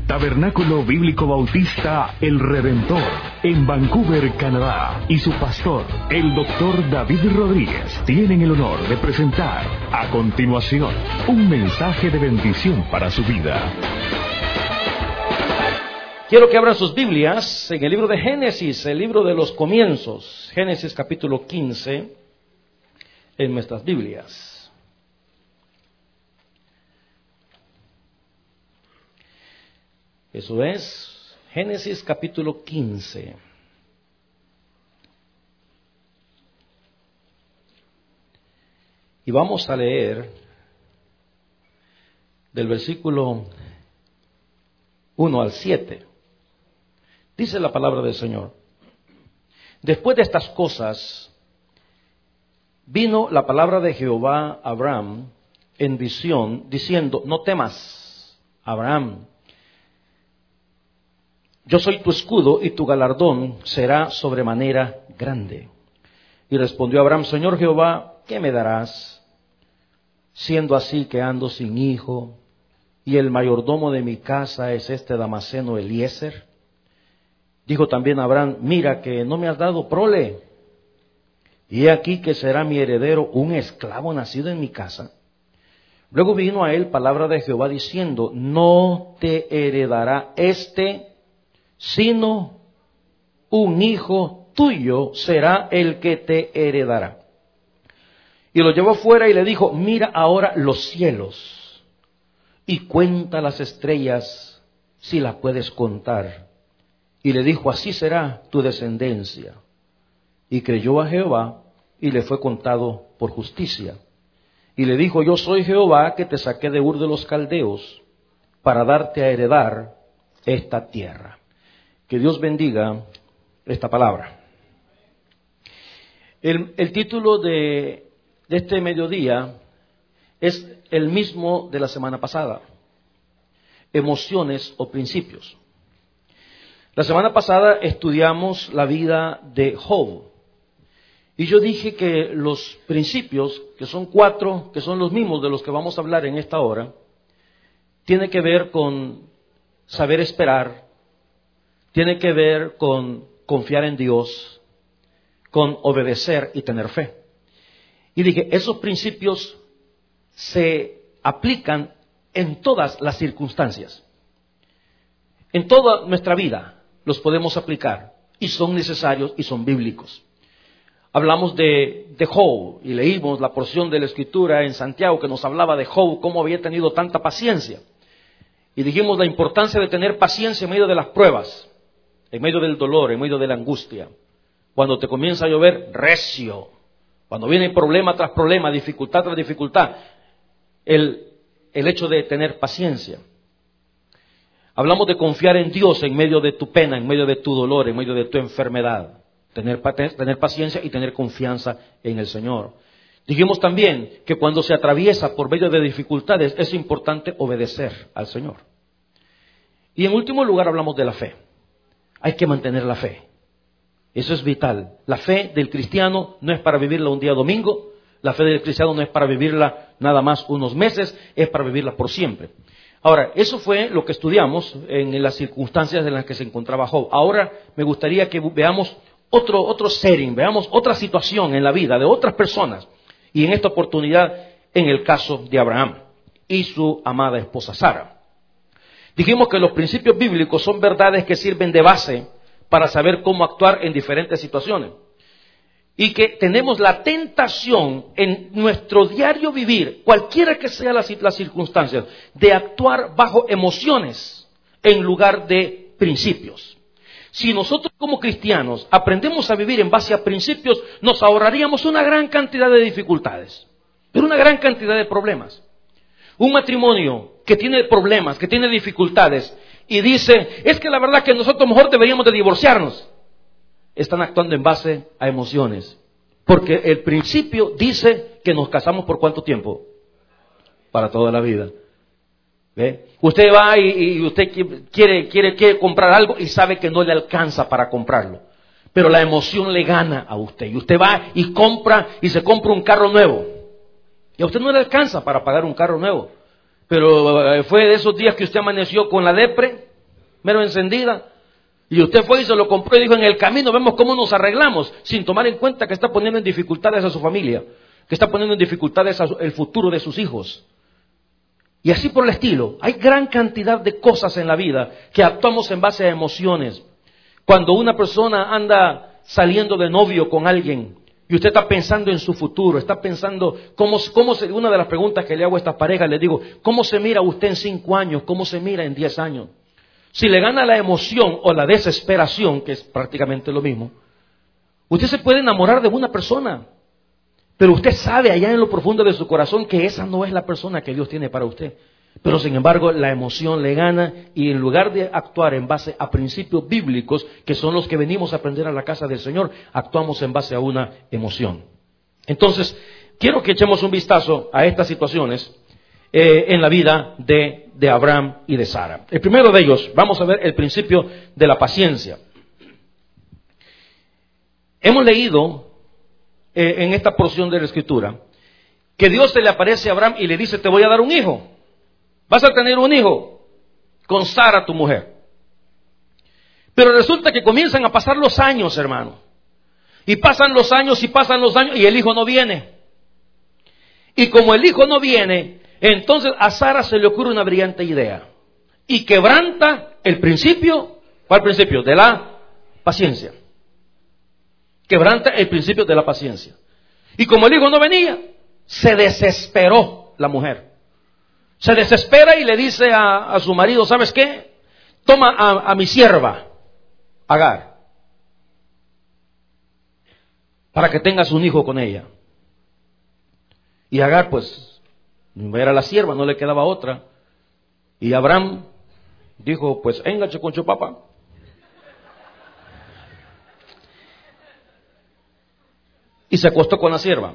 Tabernáculo Bíblico Bautista El Redentor, en Vancouver, Canadá, y su pastor, el Dr. David Rodríguez, tienen el honor de presentar a continuación un mensaje de bendición para su vida. Quiero que abran sus Biblias en el libro de Génesis, el libro de los comienzos, Génesis capítulo 15, en nuestras Biblias. Eso es Génesis capítulo 15. Y vamos a leer del versículo 1 al 7. Dice la palabra del Señor: Después de estas cosas, vino la palabra de Jehová a Abraham en visión, diciendo: No temas, Abraham, yo soy tu escudo y tu galardón será sobremanera grande. Y respondió Abraham: Señor Jehová, ¿qué me darás? Siendo así que ando sin hijo, y el mayordomo de mi casa es este Damaseno Eliezer. Dijo también Abraham: Mira que no me has dado prole, y he aquí que será mi heredero un esclavo nacido en mi casa. Luego vino a él palabra de Jehová diciendo: No te heredará sino un hijo tuyo será el que te heredará. Y lo llevó fuera y le dijo: Mira ahora los cielos y cuenta las estrellas, si las puedes contar. Y le dijo: Así será tu descendencia. Y creyó a Jehová y le fue contado por justicia. Y le dijo: Yo soy Jehová que te saqué de Ur de los Caldeos para darte a heredar esta tierra. Que Dios bendiga esta palabra. El título de este mediodía es el mismo de la semana pasada: emociones o principios. La semana pasada estudiamos la vida de Job. Y yo dije que los principios, que son 4, que son los mismos de los que vamos a hablar en esta hora, tiene que ver con saber esperar, tiene que ver con confiar en Dios, con obedecer y tener fe. Y dije, esos principios se aplican en todas las circunstancias. En toda nuestra vida los podemos aplicar y son necesarios y son bíblicos. Hablamos de Job y leímos la porción de la Escritura en Santiago que nos hablaba de Job, cómo había tenido tanta paciencia. Y dijimos la importancia de tener paciencia en medio de las pruebas, en medio del dolor, en medio de la angustia. Cuando te comienza a llover, recio. Cuando viene problema tras problema, dificultad tras dificultad, el hecho de tener paciencia. Hablamos de confiar en Dios en medio de tu pena, en medio de tu dolor, en medio de tu enfermedad. Tener paciencia y tener confianza en el Señor. Dijimos también que cuando se atraviesa por medio de dificultades es importante obedecer al Señor. Y en último lugar hablamos de la fe. Hay que mantener la fe. Eso es vital. La fe del cristiano no es para vivirla un día domingo. La fe del cristiano no es para vivirla nada más unos meses, es para vivirla por siempre. Ahora, eso fue lo que estudiamos en las circunstancias en las que se encontraba Job. Ahora me gustaría que veamos otro setting, veamos otra situación en la vida de otras personas. Y en esta oportunidad, en el caso de Abraham y su amada esposa Sara. Dijimos que los principios bíblicos son verdades que sirven de base para saber cómo actuar en diferentes situaciones. Y que tenemos la tentación en nuestro diario vivir, cualquiera que sea las circunstancias, de actuar bajo emociones en lugar de principios. Si nosotros como cristianos aprendemos a vivir en base a principios, nos ahorraríamos una gran cantidad de dificultades, pero una gran cantidad de problemas. Un matrimonio que tiene problemas, que tiene dificultades y dice, es que la verdad que nosotros mejor deberíamos de divorciarnos, están actuando en base a emociones. Porque el principio dice que nos casamos ¿por cuánto tiempo? Para toda la vida. ¿Ve? Usted va y usted quiere comprar algo y sabe que no le alcanza para comprarlo. Pero la emoción le gana a usted. Y usted va y se compra un carro nuevo. Y a usted no le alcanza para pagar un carro nuevo. Pero fue de esos días que usted amaneció con la depre mero encendida. Y usted fue y se lo compró y dijo, en el camino vemos cómo nos arreglamos, sin tomar en cuenta que está poniendo en dificultades a su familia, que está poniendo en dificultades el futuro de sus hijos. Y así por el estilo. Hay gran cantidad de cosas en la vida que actuamos en base a emociones. Cuando una persona anda saliendo de novio con alguien y usted está pensando en su futuro, está pensando una de las preguntas que le hago a estas parejas, le digo, ¿cómo se mira usted en 5 años? ¿Cómo se mira en 10 años? Si le gana la emoción o la desesperación, que es prácticamente lo mismo, usted se puede enamorar de una persona, pero usted sabe allá en lo profundo de su corazón que esa no es la persona que Dios tiene para usted. Pero sin embargo la emoción le gana y en lugar de actuar en base a principios bíblicos, que son los que venimos a aprender a la casa del Señor, actuamos en base a una emoción. Entonces, quiero que echemos un vistazo a estas situaciones en la vida de Abraham y de Sara. El primero de ellos, vamos a ver el principio de la paciencia. Hemos leído en esta porción de la Escritura que Dios se le aparece a Abraham y le dice, te voy a dar un hijo. Vas a tener un hijo con Sara, tu mujer. Pero resulta que comienzan a pasar los años, hermano. Y pasan los años y el hijo no viene. Y como el hijo no viene, entonces a Sara se le ocurre una brillante idea. Y quebranta el principio, ¿cuál principio? De la paciencia. Quebranta el principio de la paciencia. Y como el hijo no venía, se desesperó la mujer. Se desespera y le dice a su marido, ¿sabes qué? Toma a mi sierva, Agar, para que tengas un hijo con ella. Y Agar, pues, era la sierva, no le quedaba otra. Y Abraham dijo, pues, éngache con su papá. Y se acostó con la sierva.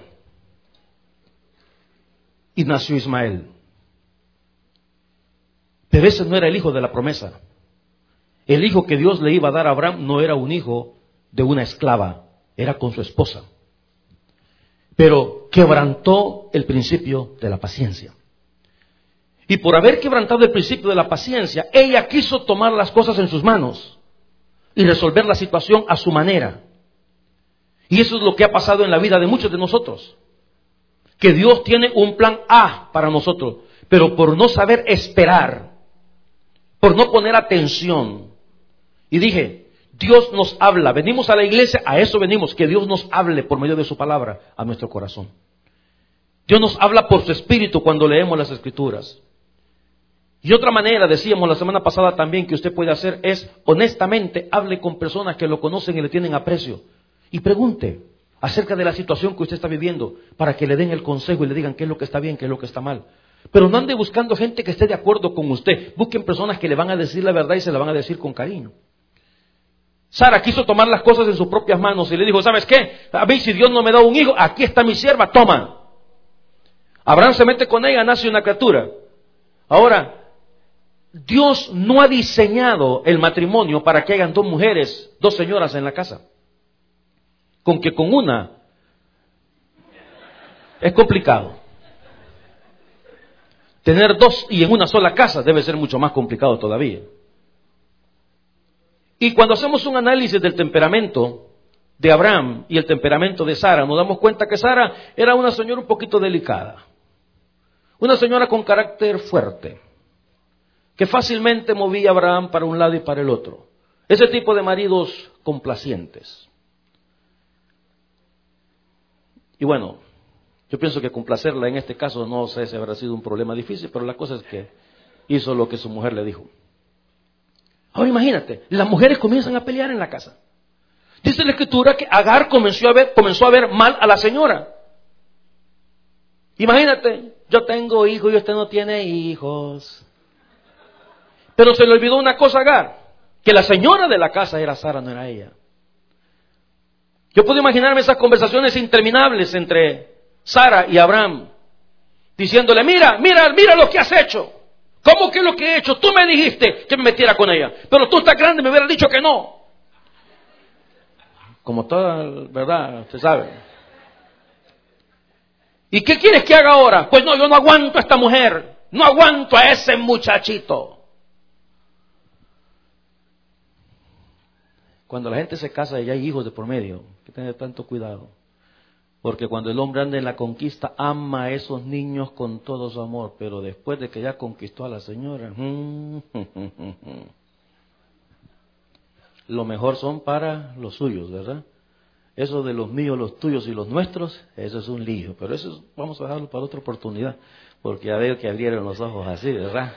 Y nació Ismael. Pero ese no era el hijo de la promesa. El hijo que Dios le iba a dar a Abraham no era un hijo de una esclava, era con su esposa. Pero quebrantó el principio de la paciencia. Y por haber quebrantado el principio de la paciencia, ella quiso tomar las cosas en sus manos y resolver la situación a su manera. Y eso es lo que ha pasado en la vida de muchos de nosotros. Que Dios tiene un plan A para nosotros, pero por no saber esperar, por no poner atención. Y dije, Dios nos habla, venimos a la iglesia, a eso venimos, que Dios nos hable por medio de su palabra a nuestro corazón. Dios nos habla por su espíritu cuando leemos las Escrituras. Y otra manera, decíamos la semana pasada también, que usted puede hacer es, honestamente, hable con personas que lo conocen y le tienen aprecio. Y pregunte acerca de la situación que usted está viviendo, para que le den el consejo y le digan qué es lo que está bien, qué es lo que está mal. Pero no ande buscando gente que esté de acuerdo con usted. Busquen personas que le van a decir la verdad y se la van a decir con cariño. Sara quiso tomar las cosas en sus propias manos y le dijo, ¿sabes qué? A mí si Dios no me da un hijo, aquí está mi sierva, toma. Abraham se mete con ella, nace una criatura. Ahora, Dios no ha diseñado el matrimonio para que hayan 2 mujeres, 2 señoras en la casa. Con que con una es complicado. Tener 2 y en una sola casa debe ser mucho más complicado todavía. Y cuando hacemos un análisis del temperamento de Abraham y el temperamento de Sara, nos damos cuenta que Sara era una señora un poquito delicada. Una señora con carácter fuerte, que fácilmente movía a Abraham para un lado y para el otro. Ese tipo de maridos complacientes. Y bueno, yo pienso que complacerla en este caso no sé si habrá sido un problema difícil, pero la cosa es que hizo lo que su mujer le dijo. Ahora imagínate, las mujeres comienzan a pelear en la casa. Dice la Escritura que Agar comenzó a ver mal a la señora. Imagínate, yo tengo hijos y usted no tiene hijos. Pero se le olvidó una cosa a Agar, que la señora de la casa era Sara, no era ella. Yo puedo imaginarme esas conversaciones interminables entre Sara y Abraham, diciéndole, mira lo que has hecho. ¿Cómo que lo que he hecho? Tú me dijiste que me metiera con ella, pero tú estás grande, me hubieras dicho que no. Como toda verdad, usted sabe. ¿Y qué quieres que haga ahora? Pues no, yo no aguanto a esta mujer, no aguanto a ese muchachito. Cuando la gente se casa y ya hay hijos de por medio, hay que tener tanto cuidado. Porque cuando el hombre anda en la conquista, ama a esos niños con todo su amor. Pero después de que ya conquistó a la señora, lo mejor son para los suyos, ¿verdad? Eso de los míos, los tuyos y los nuestros, eso es un lío. Pero eso vamos a dejarlo para otra oportunidad. Porque ya veo que abrieron los ojos así, ¿verdad?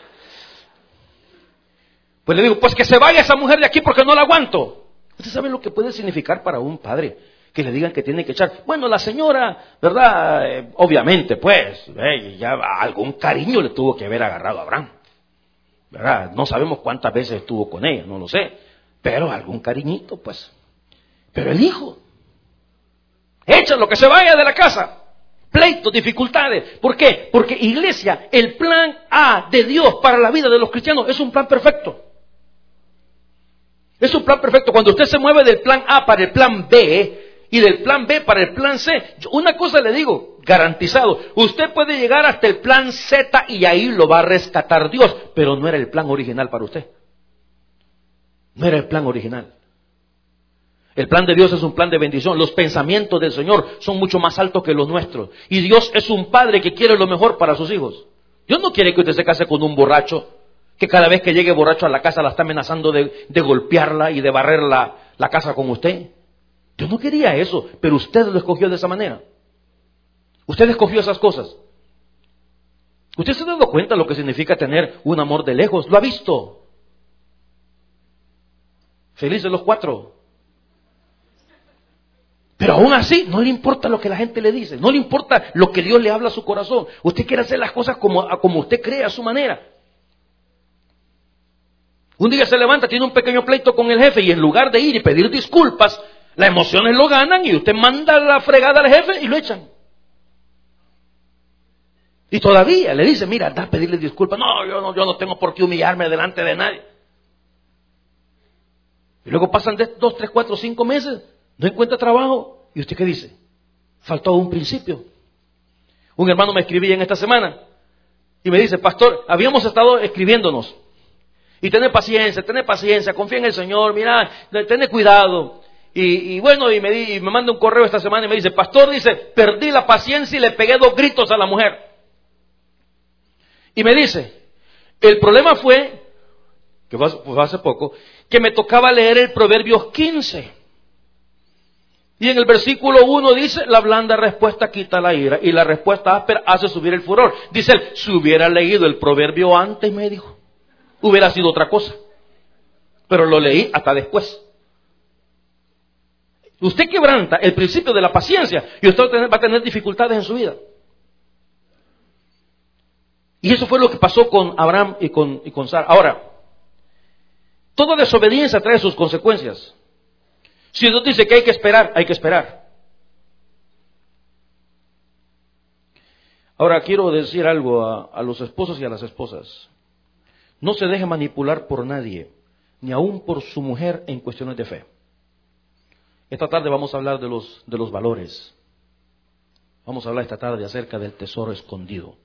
Pues le digo, pues que se vaya esa mujer de aquí porque no la aguanto. ¿Usted sabe lo que puede significar para un padre? Que le digan que tiene que echar. Bueno, la señora, ¿verdad? Obviamente, pues, ya algún cariño le tuvo que haber agarrado a Abraham. ¿Verdad? No sabemos cuántas veces estuvo con ella, no lo sé. Pero algún cariñito, pues. Pero el hijo, échalo, que se vaya de la casa. Pleitos, dificultades. ¿Por qué? Porque, iglesia, el plan A de Dios para la vida de los cristianos es un plan perfecto. Es un plan perfecto. Cuando usted se mueve del plan A para el plan B y del plan B para el plan C, una cosa le digo, garantizado, usted puede llegar hasta el plan Z y ahí lo va a rescatar Dios, pero no era el plan original para usted. No era el plan original. El plan de Dios es un plan de bendición. Los pensamientos del Señor son mucho más altos que los nuestros. Y Dios es un padre que quiere lo mejor para sus hijos. Dios no quiere que usted se case con un borracho, que cada vez que llegue borracho a la casa la está amenazando de golpearla y de barrer la casa con usted. Dios no quería eso, pero usted lo escogió de esa manera. Usted escogió esas cosas. ¿Usted se ha dado cuenta de lo que significa tener un amor de lejos? ¿Lo ha visto? Felices los 4. Pero aún así, no le importa lo que la gente le dice, no le importa lo que Dios le habla a su corazón. Usted quiere hacer las cosas como usted cree, a su manera. Un día se levanta, tiene un pequeño pleito con el jefe y en lugar de ir y pedir disculpas, las emociones lo ganan y usted manda la fregada al jefe y lo echan. Y todavía le dice, mira, anda a pedirle disculpas. No, yo no tengo por qué humillarme delante de nadie. Y luego pasan 2, 3, 4, 5 meses, no encuentra trabajo. ¿Y usted qué dice? Faltó un principio. Un hermano me escribía en esta semana y me dice, pastor, habíamos estado escribiéndonos. Y tener paciencia, confía en el Señor, mira, tener cuidado. Y bueno, y me manda un correo esta semana y me dice, pastor, dice, perdí la paciencia y le pegué 2 gritos a la mujer. Y me dice, el problema fue, que fue hace poco, que me tocaba leer el Proverbios 15. Y en el versículo 1 dice, la blanda respuesta quita la ira y la respuesta áspera hace subir el furor. Dice él, si hubiera leído el proverbio antes, me dijo, hubiera sido otra cosa. Pero lo leí hasta después. Usted quebranta el principio de la paciencia y usted va a tener dificultades en su vida. Y eso fue lo que pasó con Abraham y con Sara. Ahora, toda desobediencia trae sus consecuencias. Si Dios dice que hay que esperar, hay que esperar. Ahora quiero decir algo a los esposos y a las esposas. No se deje manipular por nadie, ni aún por su mujer en cuestiones de fe. Esta tarde vamos a hablar de los valores. Vamos a hablar esta tarde acerca del tesoro escondido.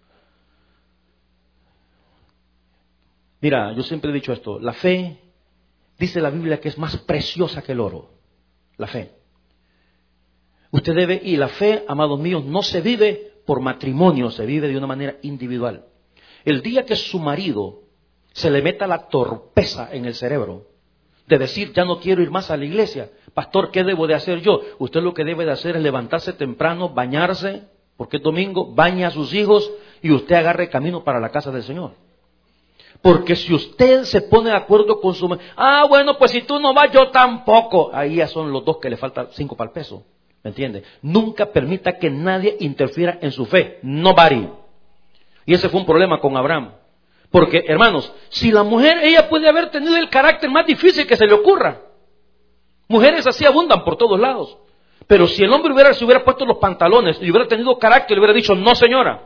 Mira, yo siempre he dicho esto, la fe, dice la Biblia que es más preciosa que el oro. La fe. Usted debe, y la fe, amados míos, no se vive por matrimonio, se vive de una manera individual. El día que su marido se le meta la torpeza en el cerebro de decir, ya no quiero ir más a la iglesia, pastor, ¿qué debo de hacer yo? Usted lo que debe de hacer es levantarse temprano, bañarse, porque es domingo, baña a sus hijos y usted agarre camino para la casa del Señor. Porque si usted se pone de acuerdo con su... bueno, pues si tú no vas, yo tampoco. Ahí ya son los dos que le faltan 5 para el peso. ¿Me entiende? Nunca permita que nadie interfiera en su fe. Nobody. Y ese fue un problema con Abraham. Porque, hermanos, si la mujer, ella puede haber tenido el carácter más difícil que se le ocurra. Mujeres así abundan por todos lados. Pero si el hombre se hubiera puesto los pantalones y hubiera tenido carácter, le hubiera dicho, no señora.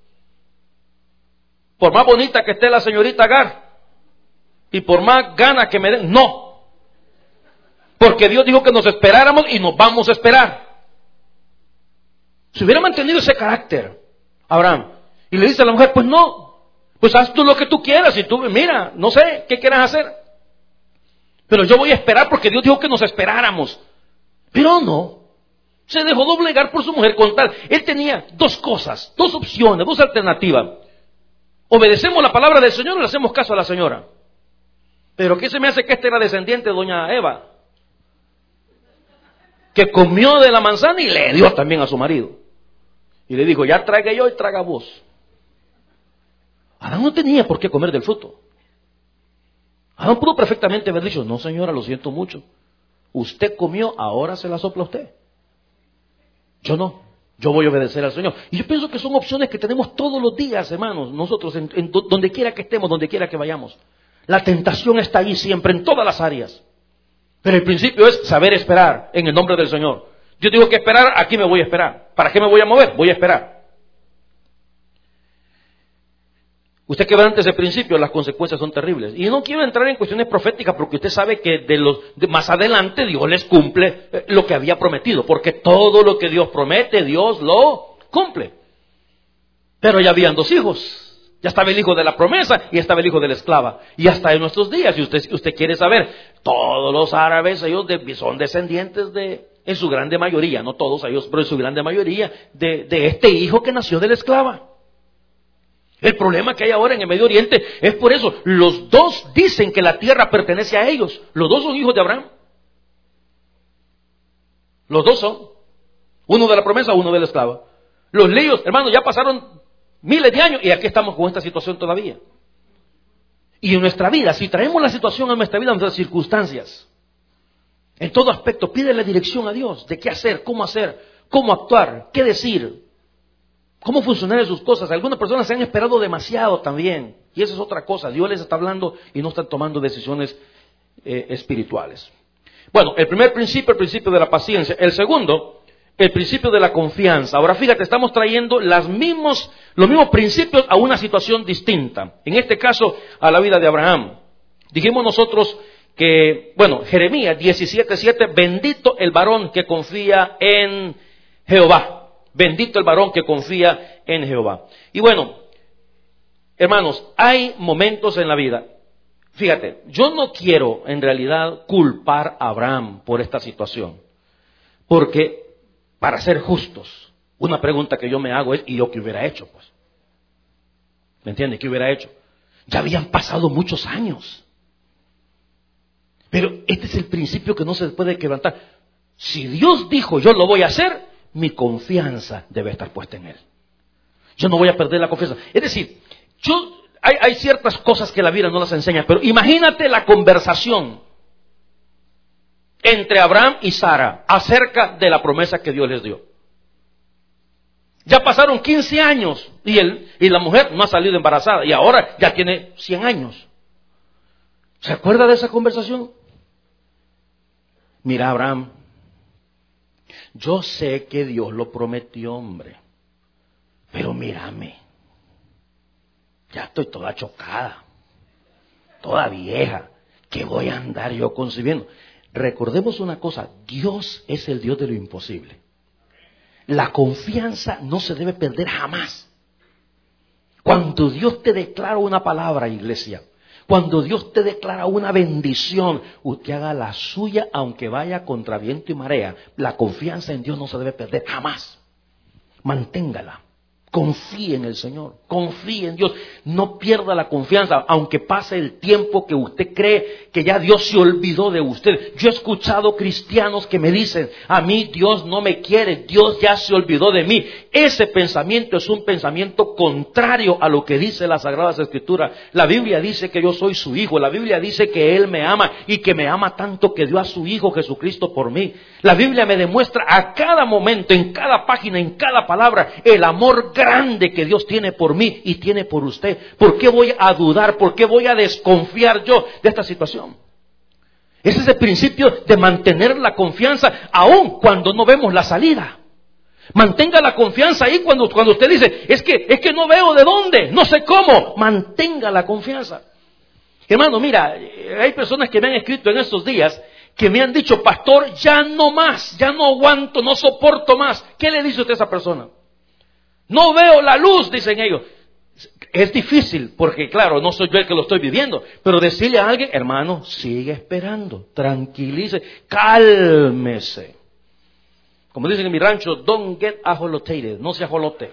Por más bonita que esté la señorita Agar y por más ganas que me den, no. Porque Dios dijo que nos esperáramos y nos vamos a esperar. Si hubiera mantenido ese carácter, Abraham, y le dice a la mujer, pues no, pues haz tú lo que tú quieras y tú, mira, no sé, ¿qué quieras hacer? Pero yo voy a esperar porque Dios dijo que nos esperáramos. Pero no. Se dejó doblegar por su mujer con tal. Él tenía dos cosas, dos opciones, dos alternativas. Obedecemos la palabra del Señor o le hacemos caso a la señora. Pero ¿qué se me hace que este era descendiente de doña Eva? Que comió de la manzana y le dio también a su marido. Y le dijo, ya tragué yo y traga vos. Adán no tenía por qué comer del fruto. Adán pudo perfectamente haber dicho, no señora, lo siento mucho. Usted comió, ahora se la sopla usted. Yo no, yo voy a obedecer al Señor. Y yo pienso que son opciones que tenemos todos los días, hermanos, nosotros, donde quiera que estemos, donde quiera que vayamos. La tentación está ahí siempre, en todas las áreas. Pero el principio es saber esperar en el nombre del Señor. Yo tengo que esperar, aquí me voy a esperar. ¿Para qué me voy a mover? Voy a esperar. Usted quebrante ese principio, las consecuencias son terribles. Y no quiero entrar en cuestiones proféticas porque usted sabe que más adelante Dios les cumple lo que había prometido. Porque todo lo que Dios promete, Dios lo cumple. Pero ya habían dos hijos. Ya estaba el hijo de la promesa y estaba el hijo de la esclava. Y hasta en nuestros días, si usted quiere saber, todos los árabes, ellos son descendientes en su grande mayoría, no todos ellos, pero en su grande mayoría, de este hijo que nació de la esclava. El problema que hay ahora en el Medio Oriente es por eso. Los dos dicen que la tierra pertenece a ellos. Los dos son hijos de Abraham. Los dos son. Uno de la promesa, uno de la esclava. Los líos, hermanos, ya pasaron miles de años y aquí estamos con esta situación todavía. Y en nuestra vida, si traemos la situación a nuestra vida, a nuestras circunstancias, en todo aspecto, pídele dirección a Dios de qué hacer, cómo actuar, qué decir. ¿Cómo funcionar en sus cosas? Algunas personas se han esperado demasiado también. Y esa es otra cosa. Dios les está hablando y no están tomando decisiones espirituales. Bueno, el primer principio, el principio de la paciencia. El segundo, el principio de la confianza. Ahora fíjate, estamos trayendo los mismos principios a una situación distinta. En este caso, a la vida de Abraham. Dijimos nosotros que, Jeremías 17:7, bendito el varón que confía en Jehová. Bendito el varón que confía en Jehová. Y hermanos, hay momentos en la vida. Fíjate, yo no quiero en realidad culpar a Abraham por esta situación. Porque, para ser justos, una pregunta que yo me hago es, ¿y yo qué hubiera hecho? Pues, ¿me entiendes? ¿Qué hubiera hecho? Ya habían pasado muchos años. Pero este es el principio que no se puede quebrantar. Si Dios dijo, yo lo voy a hacer, mi confianza debe estar puesta en Él. Yo no voy a perder la confianza. Es decir, hay ciertas cosas que la Biblia no las enseña, pero imagínate la conversación entre Abraham y Sara acerca de la promesa que Dios les dio. Ya pasaron 15 años y la mujer no ha salido embarazada y ahora ya tiene 100 años. ¿Se acuerda de esa conversación? Mira, Abraham, yo sé que Dios lo prometió, hombre, pero mírame, ya estoy toda chocada, toda vieja, ¿qué voy a andar yo concibiendo? Recordemos una cosa, Dios es el Dios de lo imposible. La confianza no se debe perder jamás. Cuando Dios te declara una palabra, iglesia, cuando Dios te declara una bendición, usted haga la suya aunque vaya contra viento y marea. La confianza en Dios no se debe perder jamás. Manténgala. Confíe en el Señor, confíe en Dios, no pierda la confianza, aunque pase el tiempo que usted cree que ya Dios se olvidó de usted. Yo he escuchado cristianos que me dicen, a mí Dios no me quiere, Dios ya se olvidó de mí. Ese pensamiento es un pensamiento contrario a lo que dice las Sagradas Escrituras. La Biblia dice que yo soy su hijo, la Biblia dice que Él me ama y que me ama tanto que dio a su Hijo Jesucristo por mí. La Biblia me demuestra a cada momento, en cada página, en cada palabra, el amor grande que Dios tiene por mí y tiene por usted. ¿Por qué voy a dudar? ¿Por qué voy a desconfiar yo de esta situación? Ese es el principio de mantener la confianza aun cuando no vemos la salida. Mantenga la confianza ahí cuando usted dice, es que no veo de dónde, no sé cómo. Mantenga la confianza. Hermano, mira, hay personas que me han escrito en estos días que me han dicho, pastor, ya no más, ya no aguanto, no soporto más. ¿Qué le dice usted a esa persona? No veo la luz, dicen ellos. Es difícil, porque claro, no soy yo el que lo estoy viviendo, pero decirle a alguien, hermano, sigue esperando, tranquilice, cálmese. Como dicen en mi rancho, don't get ajolotated, no se ajolote.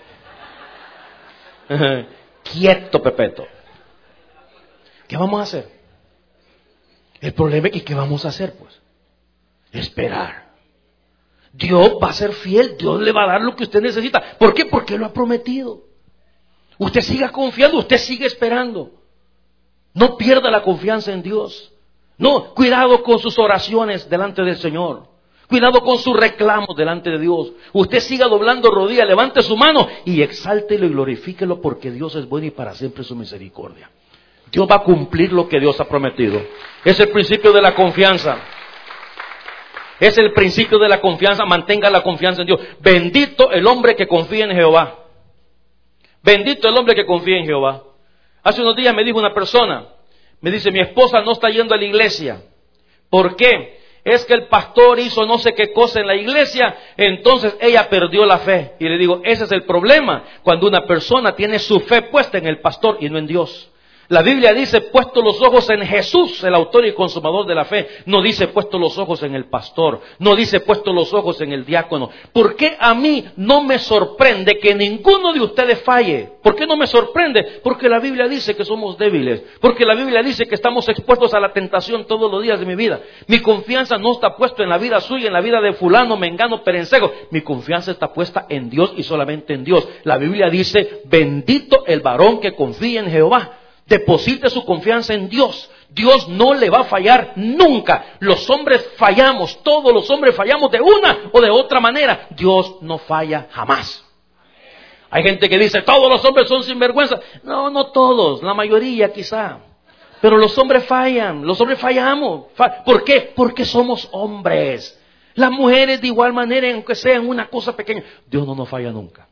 Quieto, Pepeto. ¿Qué vamos a hacer? El problema es que ¿qué vamos a hacer? Pues esperar. Dios va a ser fiel, Dios le va a dar lo que usted necesita. ¿Por qué? Porque lo ha prometido. Usted siga confiando, usted sigue esperando. No pierda la confianza en Dios. No, cuidado con sus oraciones delante del Señor. Cuidado con sus reclamos delante de Dios. Usted siga doblando rodillas, levante su mano y exáltelo y glorifíquelo porque Dios es bueno y para siempre su misericordia. Dios va a cumplir lo que Dios ha prometido. Es el principio de la confianza. Es el principio de la confianza. Mantenga la confianza en Dios. Bendito el hombre que confía en Jehová. Bendito el hombre que confía en Jehová. Hace unos días me dijo una persona, me dice, mi esposa no está yendo a la iglesia. ¿Por qué? Es que el pastor hizo no sé qué cosa en la iglesia, entonces ella perdió la fe. Y le digo, ese es el problema, cuando una persona tiene su fe puesta en el pastor y no en Dios. La Biblia dice, puesto los ojos en Jesús, el autor y consumador de la fe. No dice, puesto los ojos en el pastor. No dice, puesto los ojos en el diácono. ¿Por qué a mí no me sorprende que ninguno de ustedes falle? ¿Por qué no me sorprende? Porque la Biblia dice que somos débiles. Porque la Biblia dice que estamos expuestos a la tentación todos los días de mi vida. Mi confianza no está puesta en la vida suya, en la vida de fulano, mengano, perencejo. Mi confianza está puesta en Dios y solamente en Dios. La Biblia dice, bendito el varón que confía en Jehová. Deposite su confianza en Dios. Dios no le va a fallar nunca. Los hombres fallamos, todos los hombres fallamos de una o de otra manera. Dios no falla jamás. Hay gente que dice, todos los hombres son sinvergüenza. No, no todos, la mayoría quizá. Pero los hombres fallan, los hombres fallamos. ¿Por qué? Porque somos hombres. Las mujeres de igual manera, aunque sean una cosa pequeña. Dios no nos falla nunca.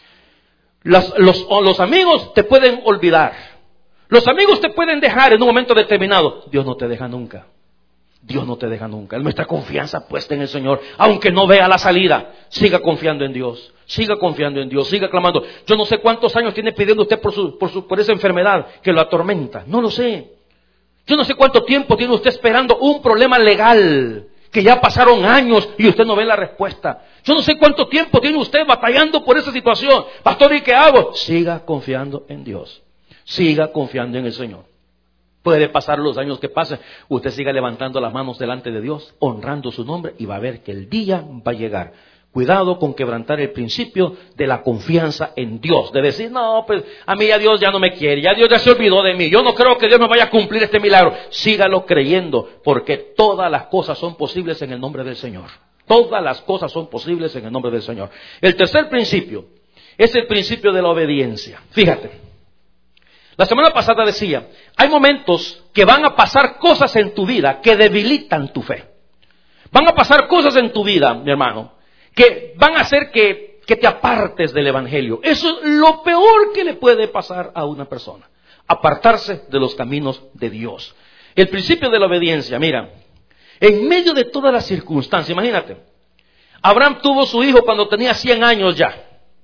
Los amigos te pueden olvidar. Los amigos te pueden dejar en un momento determinado. Dios no te deja nunca. Dios no te deja nunca. Nuestra confianza puesta en el Señor. Aunque no vea la salida, siga confiando en Dios. Siga confiando en Dios. Siga clamando. Yo no sé cuántos años tiene pidiendo usted por esa enfermedad que lo atormenta. No lo sé. Yo no sé cuánto tiempo tiene usted esperando un problema legal. Que ya pasaron años y usted no ve la respuesta. Yo no sé cuánto tiempo tiene usted batallando por esa situación. Pastor, ¿y qué hago? Siga confiando en Dios. Siga confiando en el Señor. Puede pasar los años que pasen, usted siga levantando las manos delante de Dios, honrando su nombre y va a ver que el día va a llegar. Cuidado con quebrantar el principio de la confianza en Dios. De decir, no, pues a mí ya Dios ya no me quiere, ya Dios ya se olvidó de mí. Yo no creo que Dios me vaya a cumplir este milagro. Sígalo creyendo, porque todas las cosas son posibles en el nombre del Señor. Todas las cosas son posibles en el nombre del Señor. El tercer principio es el principio de la obediencia. Fíjate. La semana pasada decía, hay momentos que van a pasar cosas en tu vida que debilitan tu fe. Van a pasar cosas en tu vida, mi hermano, que van a hacer que te apartes del Evangelio. Eso es lo peor que le puede pasar a una persona. Apartarse de los caminos de Dios. El principio de la obediencia, mira, en medio de todas las circunstancias, imagínate, Abraham tuvo su hijo cuando tenía 100 años ya.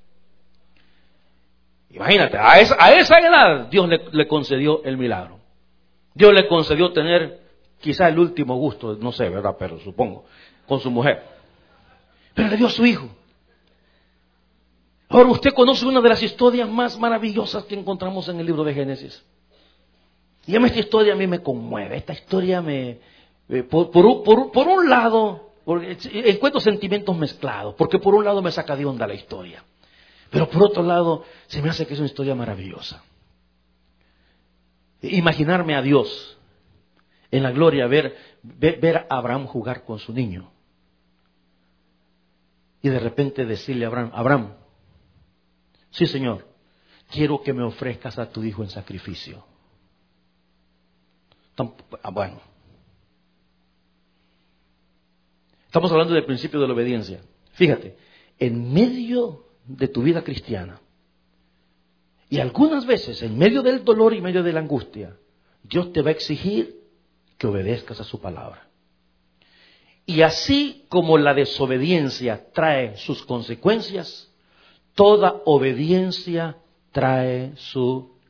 Imagínate, a esa edad Dios le concedió el milagro. Dios le concedió tener quizá el último gusto, no sé, ¿verdad? Pero supongo, con su mujer. Pero le dio a su hijo. Ahora usted conoce una de las historias más maravillosas que encontramos en el libro de Génesis. Y esta historia a mí me conmueve. Esta historia por un lado, encuentro sentimientos mezclados. Porque por un lado me saca de onda la historia. Pero por otro lado, se me hace que es una historia maravillosa. Imaginarme a Dios en la gloria, ver a Abraham jugar con su niño. Y de repente decirle a Abraham, sí Señor, quiero que me ofrezcas a tu hijo en sacrificio. Bueno, estamos hablando del principio de la obediencia. Fíjate, en medio de tu vida cristiana, y algunas veces en medio del dolor y en medio de la angustia, Dios te va a exigir que obedezcas a su palabra. Y así como la desobediencia trae sus consecuencias, toda obediencia trae su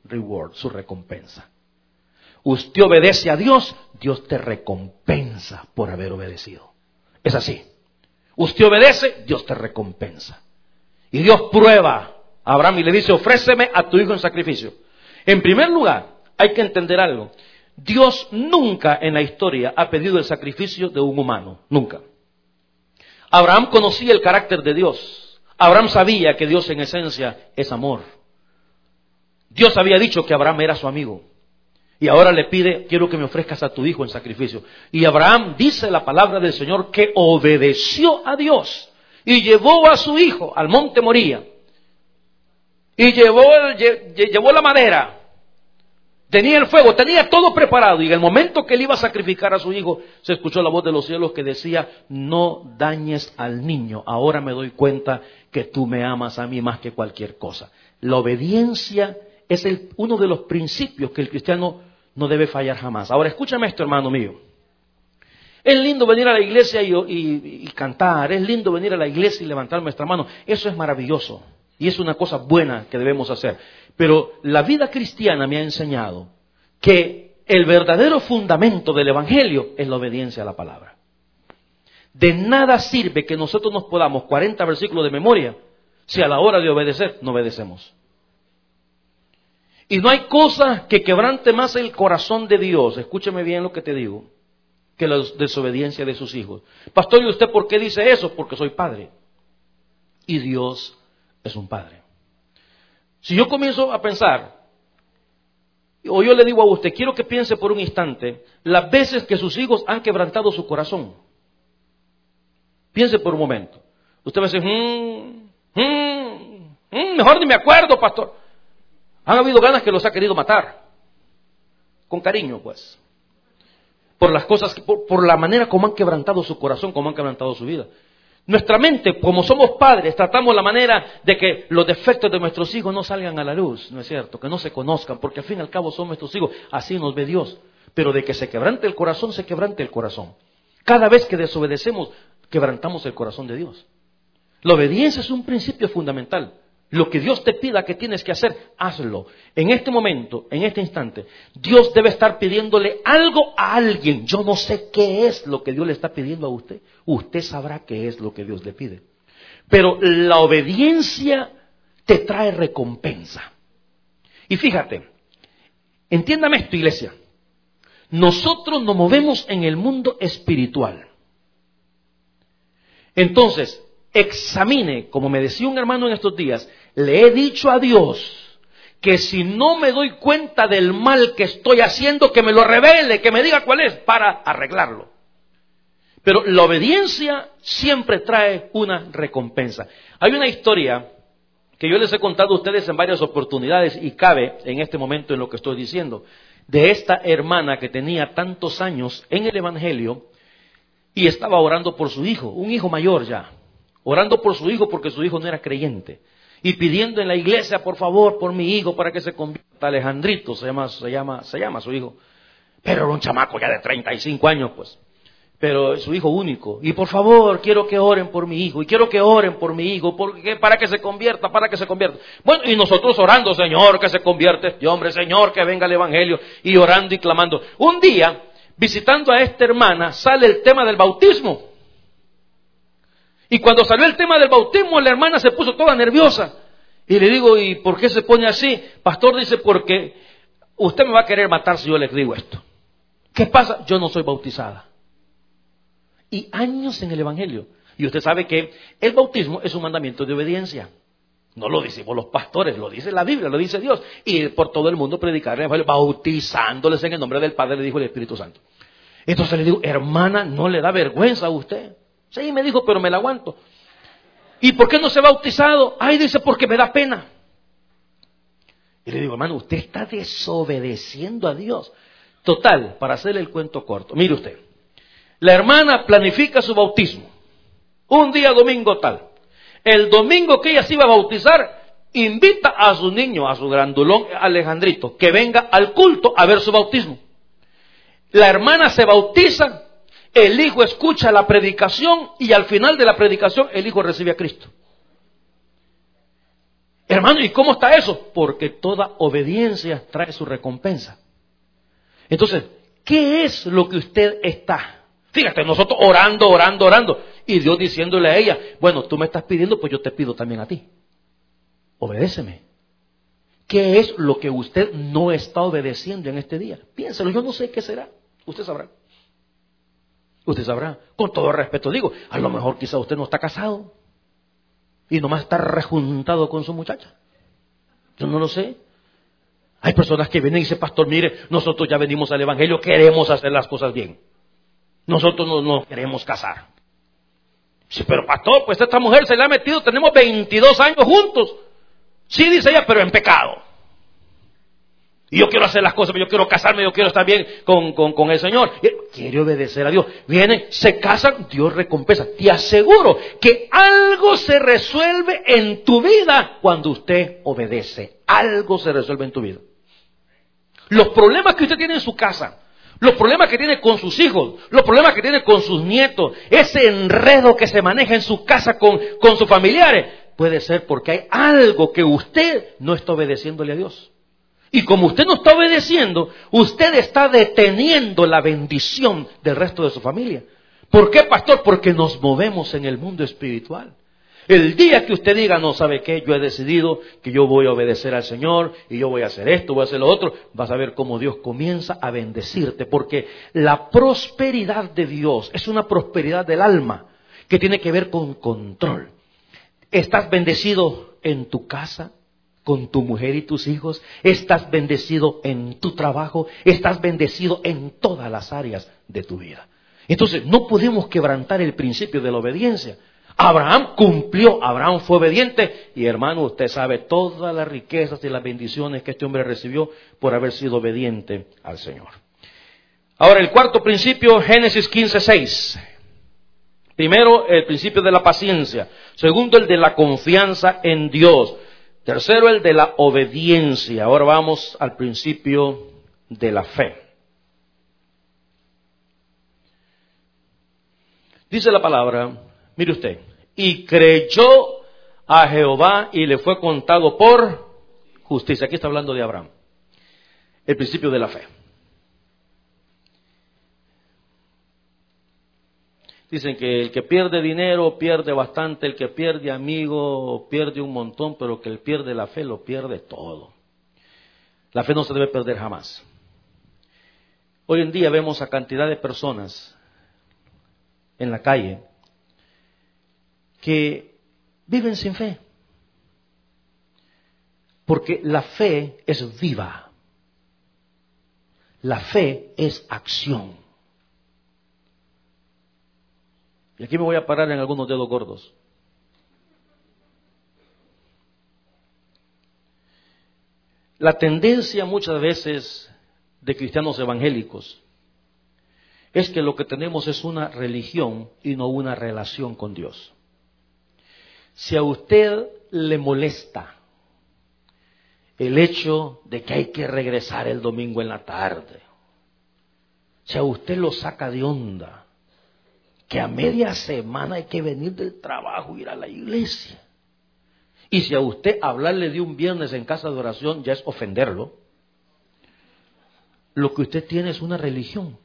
reward, su recompensa. Usted obedece a Dios, Dios te recompensa por haber obedecido. Es así. Usted obedece, Dios te recompensa. Y Dios prueba a Abraham y le dice, ofréceme a tu hijo en sacrificio. En primer lugar, hay que entender algo. Dios nunca en la historia ha pedido el sacrificio de un humano. Nunca. Abraham conocía el carácter de Dios. Abraham sabía que Dios en esencia es amor. Dios había dicho que Abraham era su amigo. Y ahora le pide, quiero que me ofrezcas a tu hijo en sacrificio. Y Abraham, dice la palabra del Señor, que obedeció a Dios. Y llevó a su hijo al monte Moría. Y llevó la madera. Tenía el fuego, tenía todo preparado. Y en el momento que él iba a sacrificar a su hijo, se escuchó la voz de los cielos que decía, no dañes al niño. Ahora me doy cuenta que tú me amas a mí más que cualquier cosa. La obediencia es uno de los principios que el cristiano no debe fallar jamás. Ahora escúchame esto, hermano mío. Es lindo venir a la iglesia y cantar. Es lindo venir a la iglesia y levantar nuestra mano. Eso es maravilloso. Y es una cosa buena que debemos hacer. Pero la vida cristiana me ha enseñado que el verdadero fundamento del evangelio es la obediencia a la palabra. De nada sirve que nosotros nos podamos 40 versículos de memoria si a la hora de obedecer no obedecemos. Y no hay cosa que quebrante más el corazón de Dios, escúcheme bien lo que te digo, que la desobediencia de sus hijos. Pastor, ¿y usted por qué dice eso? Porque soy padre. Y Dios es un padre. Si yo comienzo a pensar, o yo le digo a usted, quiero que piense por un instante, las veces que sus hijos han quebrantado su corazón. Piense por un momento. Usted va a decir, mejor ni me acuerdo, pastor. Han habido ganas que los ha querido matar. Con cariño, pues. Por las cosas, por la manera como han quebrantado su corazón, como han quebrantado su vida. Nuestra mente, como somos padres, tratamos la manera de que los defectos de nuestros hijos no salgan a la luz, ¿no es cierto? Que no se conozcan, porque al fin y al cabo son nuestros hijos, así nos ve Dios. Pero de que se quebrante el corazón, se quebrante el corazón. Cada vez que desobedecemos, quebrantamos el corazón de Dios. La obediencia es un principio fundamental. Lo que Dios te pida que tienes que hacer, hazlo. En este momento, en este instante, Dios debe estar pidiéndole algo a alguien. Yo no sé qué es lo que Dios le está pidiendo a usted. Usted sabrá qué es lo que Dios le pide. Pero la obediencia te trae recompensa. Y fíjate, entiéndame esto, iglesia. Nosotros nos movemos en el mundo espiritual. Entonces, examine, como me decía un hermano en estos días, le he dicho a Dios que si no me doy cuenta del mal que estoy haciendo, que me lo revele, que me diga cuál es, para arreglarlo. Pero la obediencia siempre trae una recompensa. Hay una historia que yo les he contado a ustedes en varias oportunidades y cabe en este momento en lo que estoy diciendo, de esta hermana que tenía tantos años en el evangelio y estaba orando por su hijo, un hijo mayor ya. Orando por su hijo porque su hijo no era creyente. Y pidiendo en la iglesia, por favor, por mi hijo para que se convierta. Alejandrito se llama su hijo. Pero era un chamaco ya de 35 años, pues. Pero es su hijo único. Y por favor, quiero que oren por mi hijo. Y quiero que oren por mi hijo. Para que se convierta, para que se convierta. Bueno, y nosotros orando, Señor, que se convierte este hombre. Señor, que venga el evangelio. Y orando y clamando. Un día, visitando a esta hermana, sale el tema del bautismo. Y cuando salió el tema del bautismo, la hermana se puso toda nerviosa. Y le digo, ¿y por qué se pone así? Pastor, dice, porque usted me va a querer matar si yo le digo esto. ¿Qué pasa? Yo no soy bautizada. Y años en el evangelio. Y usted sabe que el bautismo es un mandamiento de obediencia. No lo decimos los pastores, lo dice la Biblia, lo dice Dios. Y por todo el mundo predicar el evangelio, bautizándoles en el nombre del Padre, le dijo el Espíritu Santo. Entonces le digo, hermana, ¿no le da vergüenza a usted? Sí, me dijo, pero me la aguanto. ¿Y por qué no se ha bautizado? Ay, dice, porque me da pena. Y le digo, hermano, usted está desobedeciendo a Dios. Total, para hacerle el cuento corto. Mire usted, la hermana planifica su bautismo. Un día domingo tal. El domingo que ella se iba a bautizar, invita a su niño, a su grandulón Alejandrito, que venga al culto a ver su bautismo. La hermana se bautiza. El hijo escucha la predicación y al final de la predicación el hijo recibe a Cristo. Hermano, ¿y cómo está eso? Porque toda obediencia trae su recompensa. Entonces, ¿qué es lo que usted está? Fíjate, nosotros orando, y Dios diciéndole a ella, bueno, tú me estás pidiendo, pues yo te pido también a ti. Obedéceme. ¿Qué es lo que usted no está obedeciendo en este día? Piénselo, yo no sé qué será. Usted sabrá. Usted sabrá. Con todo respeto digo, a lo mejor quizá usted no está casado y nomás está rejuntado con su muchacha. Yo no lo sé. Hay personas que vienen y dicen, pastor, mire, nosotros ya venimos al evangelio, queremos hacer las cosas bien. Nosotros no nos queremos casar. Sí, pero pastor, pues esta mujer se le ha metido, tenemos 22 años juntos. Sí, dice ella, pero en pecado. Y yo quiero hacer las cosas, yo quiero casarme, yo quiero estar bien con el Señor. Quiere obedecer a Dios. Vienen, se casan, Dios recompensa. Te aseguro que algo se resuelve en tu vida cuando usted obedece. Algo se resuelve en tu vida. Los problemas que usted tiene en su casa, los problemas que tiene con sus hijos, los problemas que tiene con sus nietos, ese enredo que se maneja en su casa con sus familiares, puede ser porque hay algo que usted no está obedeciéndole a Dios. Y como usted no está obedeciendo, usted está deteniendo la bendición del resto de su familia. ¿Por qué, pastor? Porque nos movemos en el mundo espiritual. El día que usted diga, no, ¿sabe qué? Yo he decidido que yo voy a obedecer al Señor y yo voy a hacer esto, voy a hacer lo otro, vas a ver cómo Dios comienza a bendecirte. Porque la prosperidad de Dios es una prosperidad del alma que tiene que ver con control. ¿Estás bendecido en tu casa? Con tu mujer y tus hijos, estás bendecido en tu trabajo, estás bendecido en todas las áreas de tu vida. Entonces, no podemos quebrantar el principio de la obediencia. Abraham cumplió, Abraham fue obediente, y hermano, usted sabe todas las riquezas y las bendiciones que este hombre recibió por haber sido obediente al Señor. Ahora, el cuarto principio, Génesis 15:6. Primero, el principio de la paciencia. Segundo, el de la confianza en Dios. Tercero, el de la obediencia. Ahora vamos al principio de la fe. Dice la palabra, mire usted, y creyó a Jehová y le fue contado por justicia. Aquí está hablando de Abraham. El principio de la fe. Dicen que el que pierde dinero pierde bastante, el que pierde amigo pierde un montón, pero que el pierde la fe lo pierde todo. La fe no se debe perder jamás. Hoy en día vemos a cantidad de personas en la calle que viven sin fe. Porque la fe es viva. La fe es acción. Y aquí me voy a parar en algunos dedos gordos. La tendencia muchas veces de cristianos evangélicos es que lo que tenemos es una religión y no una relación con Dios. Si a usted le molesta el hecho de que hay que regresar el domingo en la tarde, si a usted lo saca de onda, que a media semana hay que venir del trabajo, ir a la iglesia. Y si a usted hablarle de un viernes en casa de oración ya es ofenderlo, lo que usted tiene es una religión.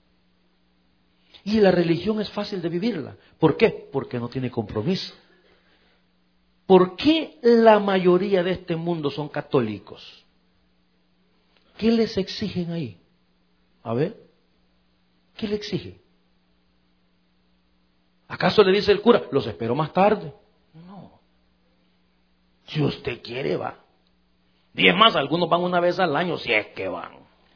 Y la religión es fácil de vivirla. ¿Por qué? Porque no tiene compromiso. ¿Por qué la mayoría de este mundo son católicos? ¿Qué les exigen ahí? A ver, ¿qué le exigen? ¿Acaso le dice el cura, los espero más tarde? No. Si usted quiere, va. Y es más, algunos van una vez al año, si es que van.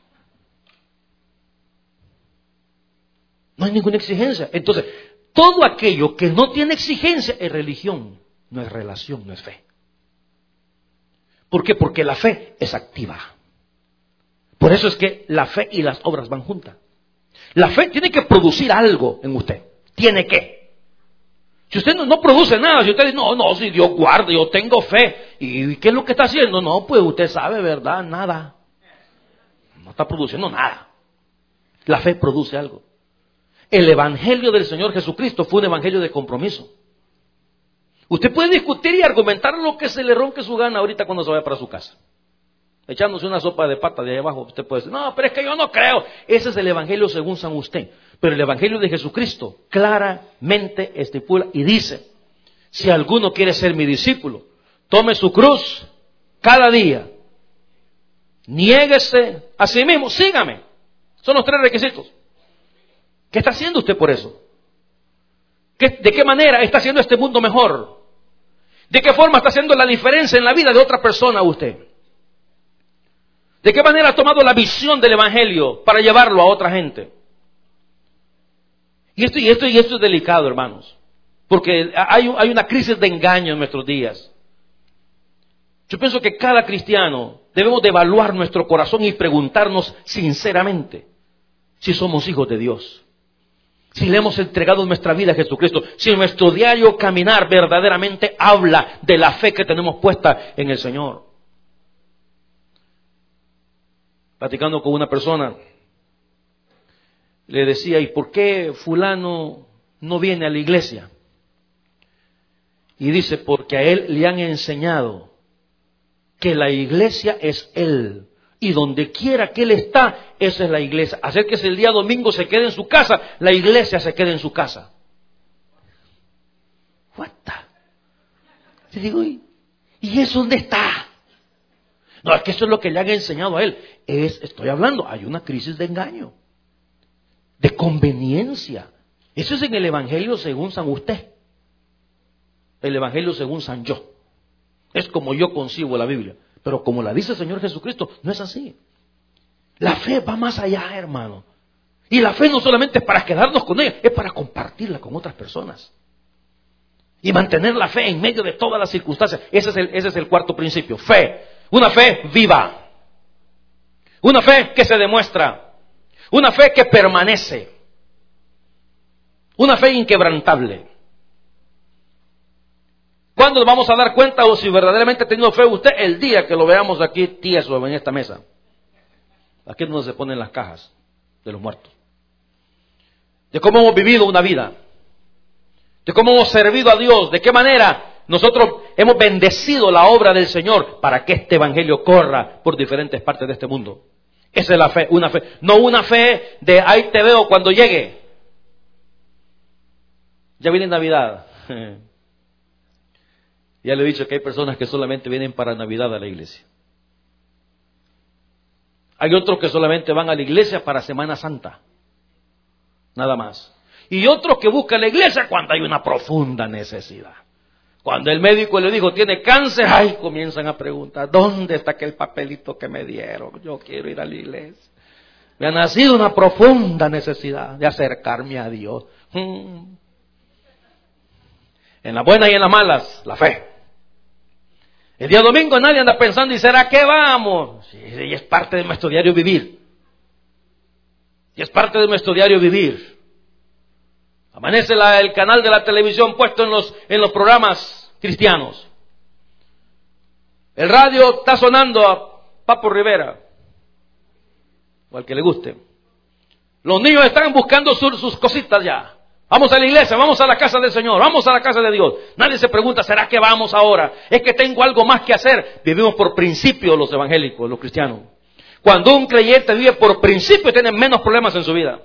No hay ninguna exigencia. Entonces, todo aquello que no tiene exigencia es religión, no es relación, no es fe. ¿Por qué? Porque la fe es activa. Por eso es que la fe y las obras van juntas. La fe tiene que producir algo en usted. Tiene que. Si usted no produce nada, si usted dice, no, si Dios guarda, yo tengo fe. ¿Y qué es lo que está haciendo? No, pues usted sabe, ¿verdad? Nada. No está produciendo nada. La fe produce algo. El evangelio del Señor Jesucristo fue un evangelio de compromiso. Usted puede discutir y argumentar lo que se le ronque su gana ahorita cuando se vaya para su casa. Echándose una sopa de pata de ahí abajo, usted puede decir, no, pero es que yo no creo. Ese es el Evangelio según San Agustín. Pero el Evangelio de Jesucristo claramente estipula y dice, si alguno quiere ser mi discípulo, tome su cruz cada día. Niéguese a sí mismo, sígame. Son los 3 requisitos. ¿Qué está haciendo usted por eso? ¿De qué manera está haciendo este mundo mejor? ¿De qué forma está haciendo la diferencia en la vida de otra persona usted? ¿De qué manera ha tomado la visión del Evangelio para llevarlo a otra gente? Y esto es delicado, hermanos, porque hay una crisis de engaño en nuestros días. Yo pienso que cada cristiano debemos de evaluar nuestro corazón y preguntarnos sinceramente si somos hijos de Dios. Si le hemos entregado nuestra vida a Jesucristo, si nuestro diario caminar verdaderamente habla de la fe que tenemos puesta en el Señor. Platicando con una persona, le decía, ¿y por qué fulano no viene a la iglesia? Y dice, porque a él le han enseñado que la iglesia es él. Y donde quiera que él está, esa es la iglesia. Hacer que el día domingo se quede en su casa, la iglesia se quede en su casa. What the? Le digo, ¿y eso dónde está? No, es que eso es lo que le han enseñado a él. Estoy hablando, hay una crisis de engaño, de conveniencia. Eso es en el Evangelio según San usted. El Evangelio según San yo. Es como yo concibo la Biblia. Pero como la dice el Señor Jesucristo, no es así. La fe va más allá, hermano. Y la fe no solamente es para quedarnos con ella, es para compartirla con otras personas. Y mantener la fe en medio de todas las circunstancias. Ese es el 4º principio. Fe. Una fe viva. Una fe que se demuestra. Una fe que permanece. Una fe inquebrantable. ¿Cuándo nos vamos a dar cuenta o si verdaderamente ha tenido fe usted? El día que lo veamos aquí tieso en esta mesa. Aquí es donde se ponen las cajas de los muertos. De cómo hemos vivido una vida. De cómo hemos servido a Dios. De qué manera nosotros hemos bendecido la obra del Señor para que este evangelio corra por diferentes partes de este mundo. Esa es la fe, una fe. No una fe de ahí te veo cuando llegue. Ya viene Navidad. Ya le he dicho que hay personas que solamente vienen para Navidad a la iglesia. Hay otros que solamente van a la iglesia para Semana Santa. Nada más. Y otros que buscan la iglesia cuando hay una profunda necesidad. Cuando el médico le dijo, tiene cáncer, ay, comienzan a preguntar, ¿dónde está aquel papelito que me dieron? Yo quiero ir a la iglesia. Me ha nacido una profunda necesidad de acercarme a Dios. En las buenas y en las malas, la fe. El día domingo nadie anda pensando, ¿y será que vamos? Sí, y es parte de nuestro diario vivir. Y es parte de nuestro diario vivir. Amanece el canal de la televisión puesto en los programas cristianos. El radio está sonando a Papo Rivera, o al que le guste. Los niños están buscando sus cositas ya. Vamos a la iglesia, vamos a la casa del Señor, vamos a la casa de Dios. Nadie se pregunta, ¿será que vamos ahora? Es que tengo algo más que hacer. Vivimos por principio los evangélicos, los cristianos. Cuando un creyente vive por principio, tiene menos problemas en su vida.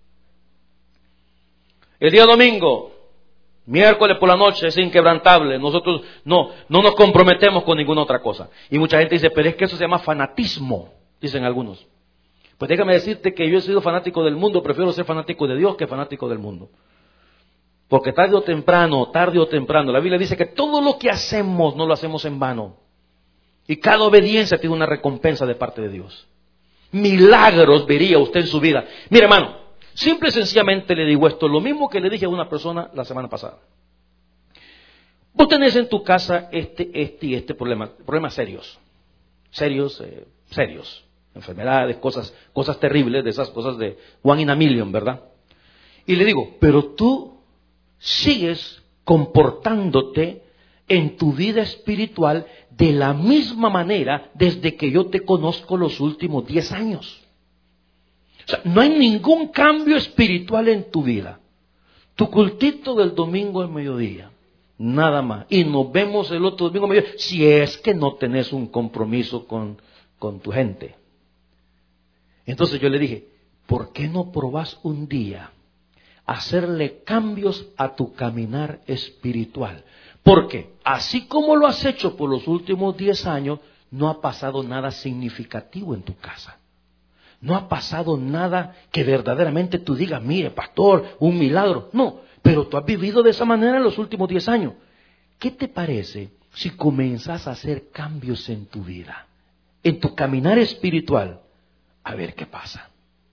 El día domingo, miércoles por la noche, es inquebrantable. Nosotros no nos comprometemos con ninguna otra cosa. Y mucha gente dice, pero es que eso se llama fanatismo, dicen algunos. Pues déjame decirte que yo he sido fanático del mundo, prefiero ser fanático de Dios que fanático del mundo. Porque tarde o temprano, la Biblia dice que todo lo que hacemos no lo hacemos en vano. Y cada obediencia tiene una recompensa de parte de Dios. Milagros vería usted en su vida. Mire, hermano, simple y sencillamente le digo esto, lo mismo que le dije a una persona la semana pasada. Vos tenés en tu casa este problema, problemas serios. Serios. Enfermedades, cosas terribles, de esas cosas de one in a million, ¿verdad? Y le digo, pero tú sigues comportándote en tu vida espiritual de la misma manera desde que yo te conozco los últimos 10 años. O sea, no hay ningún cambio espiritual en tu vida. Tu cultito del domingo al mediodía, Nada más. Y nos vemos el otro domingo medio, si es que no tenés un compromiso con tu gente. Entonces yo le dije, ¿por qué no probás un día hacerle cambios a tu caminar espiritual? Porque así como lo has hecho por los últimos 10 años, no ha pasado nada significativo en tu casa. No ha pasado nada que verdaderamente tú digas, mire, pastor, un milagro. No, pero tú has vivido de esa manera en los últimos 10 años. ¿Qué te parece si comenzas a hacer cambios en tu vida, en tu caminar espiritual? A ver qué pasa.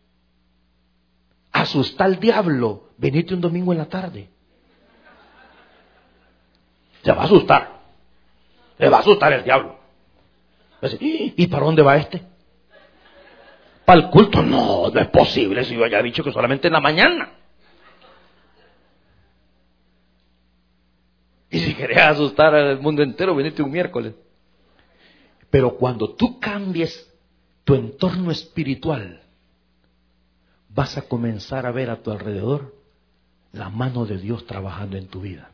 Asusta al diablo, venite un domingo en la tarde. Se va a asustar. Le va a asustar el diablo. ¿Y para dónde va este? ¿Para el culto? No, no es posible si yo haya dicho que solamente en la mañana. Y si querés asustar al mundo entero, venite un miércoles. Pero cuando tú cambies tu entorno espiritual, vas a comenzar a ver a tu alrededor la mano de Dios trabajando en tu vida.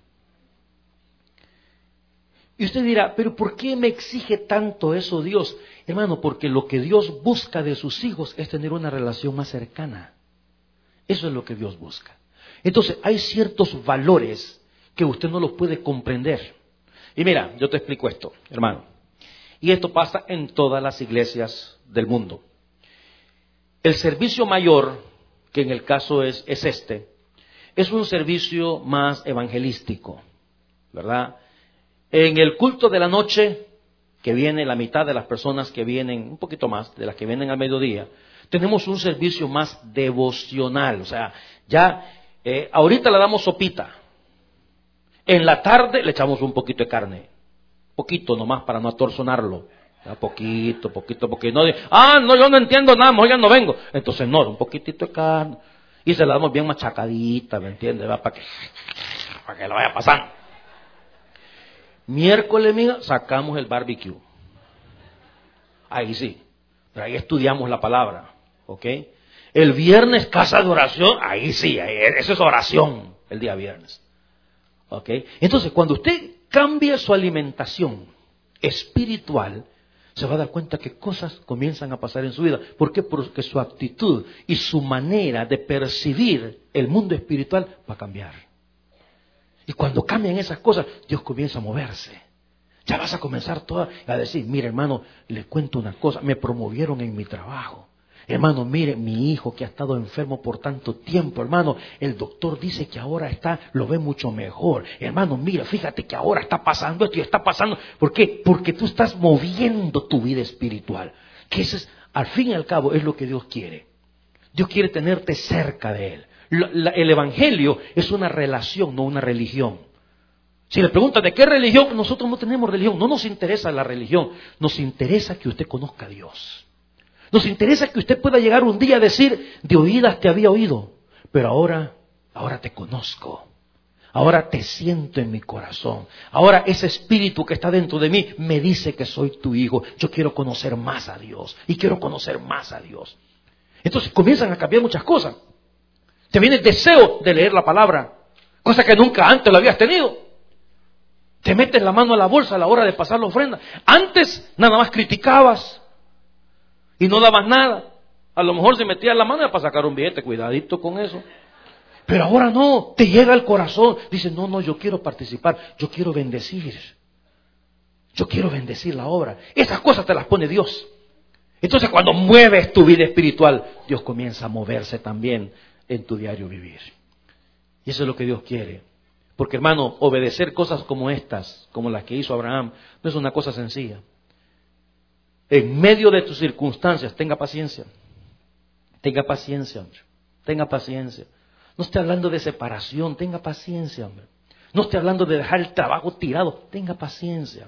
Y usted dirá, ¿pero por qué me exige tanto eso Dios? Hermano, porque lo que Dios busca de sus hijos es tener una relación más cercana. Eso es lo que Dios busca. Entonces, hay ciertos valores que usted no los puede comprender. Y mira, yo te explico esto, hermano. Y esto pasa en todas las iglesias del mundo. El servicio mayor, que en el caso es este, es un servicio más evangelístico, ¿verdad? En el culto de la noche, que viene la mitad de las personas que vienen, un poquito más, de las que vienen al mediodía, tenemos un servicio más devocional. O sea, ya ahorita le damos sopita. En la tarde le echamos un poquito de carne. Poquito nomás para no atorzonarlo. Poquito, porque no, no, yo no entiendo nada, mejor ya no vengo. Entonces no, un poquitito de carne. Y se la damos bien machacadita, ¿me entiendes? Para que lo vaya pasando. Miércoles, mira, sacamos el barbecue. Ahí sí, pero ahí estudiamos la palabra, ¿ok? El viernes, casa de oración, ahí sí, eso es oración, el día viernes, ¿ok? Entonces, cuando usted cambia su alimentación espiritual, se va a dar cuenta que cosas comienzan a pasar en su vida. ¿Por qué? Porque su actitud y su manera de percibir el mundo espiritual va a cambiar. Y cuando cambian esas cosas, Dios comienza a moverse. Ya vas a comenzar a decir, mire hermano, le cuento una cosa, me promovieron en mi trabajo. Hermano, mire, mi hijo que ha estado enfermo por tanto tiempo, hermano, el doctor dice que ahora lo ve mucho mejor. Hermano, mira, fíjate que ahora está pasando esto y está pasando. ¿Por qué? Porque tú estás moviendo tu vida espiritual. Que eso es, al fin y al cabo, es lo que Dios quiere. Dios quiere tenerte cerca de Él. El evangelio es una relación, no una religión. Si le preguntan de qué religión, nosotros no tenemos religión. No nos interesa la religión. Nos interesa que usted conozca a Dios. Nos interesa que usted pueda llegar un día a decir, de oídas te había oído, pero ahora te conozco. Ahora te siento en mi corazón. Ahora ese espíritu que está dentro de mí me dice que soy tu hijo. Yo quiero conocer más a Dios. Y quiero conocer más a Dios. Entonces comienzan a cambiar muchas cosas. Te viene el deseo de leer la palabra, cosa que nunca antes lo habías tenido. Te metes la mano a la bolsa a la hora de pasar la ofrenda. Antes nada más criticabas y no dabas nada. A lo mejor se metías la mano para sacar un billete, cuidadito con eso. Pero ahora no, te llega al corazón. Dices, no, yo quiero participar, yo quiero bendecir. Yo quiero bendecir la obra. Esas cosas te las pone Dios. Entonces cuando mueves tu vida espiritual, Dios comienza a moverse también en tu diario vivir. Y eso es lo que Dios quiere. Porque hermano, obedecer cosas como estas, como las que hizo Abraham, no es una cosa sencilla. En medio de tus circunstancias, tenga paciencia. Tenga paciencia, hombre. Tenga paciencia. No estoy hablando de separación, tenga paciencia, hombre. No estoy hablando de dejar el trabajo tirado, tenga paciencia.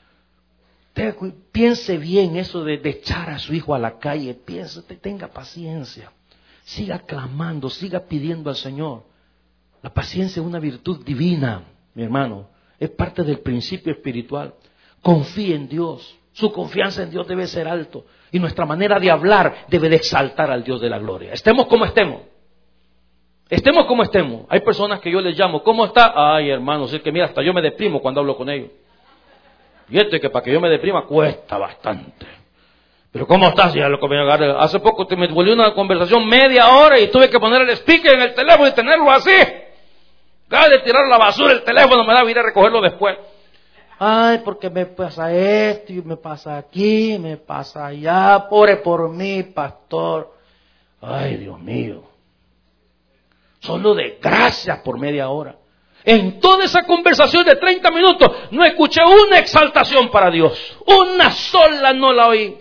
Piense bien eso de echar a su hijo a la calle, tenga paciencia. Siga clamando, siga pidiendo al Señor. La paciencia es una virtud divina, mi hermano. Es parte del principio espiritual. Confíe en Dios. Su confianza en Dios debe ser alto. Y nuestra manera de hablar debe de exaltar al Dios de la gloria. Estemos como estemos. Estemos como estemos. Hay personas que yo les llamo, ¿cómo está? Ay, hermano, es que mira, hasta yo me deprimo cuando hablo con ellos. Y esto es que para que yo me deprima cuesta bastante. Pero ¿cómo estás? Ya lo que me agarré. Hace poco me volvió una conversación media hora y tuve que poner el speaker en el teléfono y tenerlo así. Acaba de tirar la basura el teléfono, me da vida a recogerlo después. Ay, porque me pasa esto y me pasa aquí, me pasa allá. Ore por mí, pastor. Ay, Dios mío. Solo de gracias por media hora. En toda esa conversación de 30 minutos no escuché una exaltación para Dios. Una sola no la oí.